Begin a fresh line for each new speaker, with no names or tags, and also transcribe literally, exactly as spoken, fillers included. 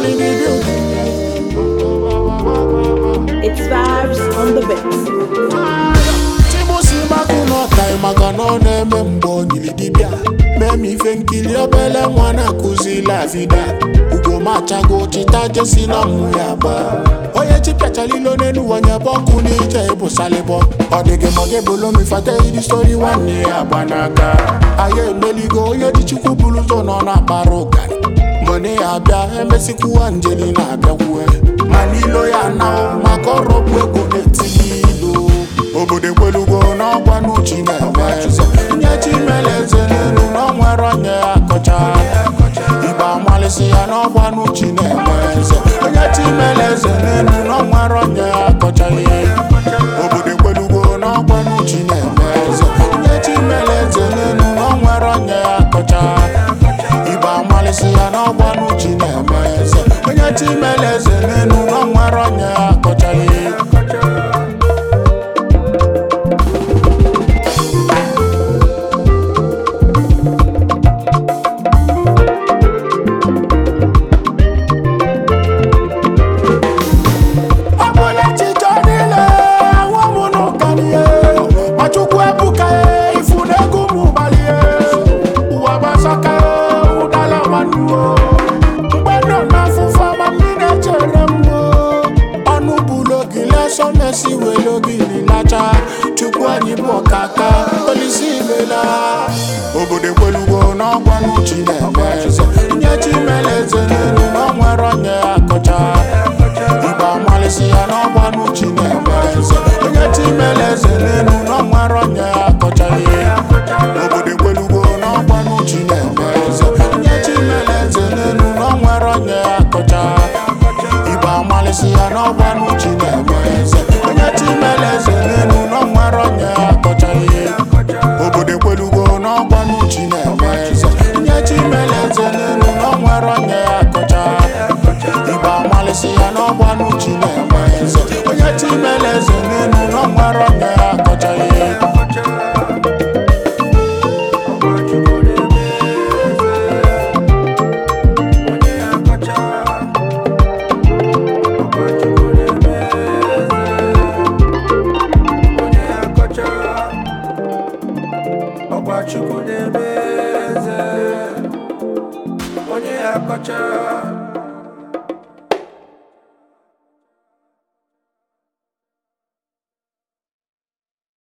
in the building.
It's vibes on the beats.
Timusi makuno kai magano neme mboni lidibia. Memi fenkili obele mwana kuzi la vida. Ugo machago chitaje sina muyaba. Oye chipya chalilo nenu wanya boku ni jebo salebo. Odege moge bolo mi fate idi story wani abanaka. Aye meligo oye dichuku bulu zono na barogan. Money abia emesi kuwa njeli na abia kuwe. Manilo ya nao makoro kwego netilo. Obode kwelugo na kwanu chinemeze. Nye chimeleze nenu na mwero nye akocha. Iba mwalisi ya na kwanu chinemeze. Nye chimeleze nenu na mwero nye akocha. Obode kwelugo na kwanu chinemeze. Nye chimeleze nenu na mwero nye akocha. Iba mwalisi ya na kwanu chinemeze. Nye chimeleze nenu na mwero nye akocha. Messi welo bili lacha chukwa nyipo kaka polisi bela obode kwelugo na kwanu chinemeze nye chimeleze nenu na mwero nye akocha iba mwalisi ya na kwanu chinemeze nye chimeleze nenu na mwero nye akocha obode kwelugo na kwanu chinemeze nye chimeleze nenu na mwero nye akocha iba mwalisi ya na kwanu chinemeze chimeleze nenu no mwero nye akocha ye obode kwelugo no kwanu chinemeze nye chimeleze nenu no mwero nye akocha iba mwalisi ya no kwanu chinemeze nye chimeleze nenu no mwero nye akocha ye
Chukwu na-emeze onye akacha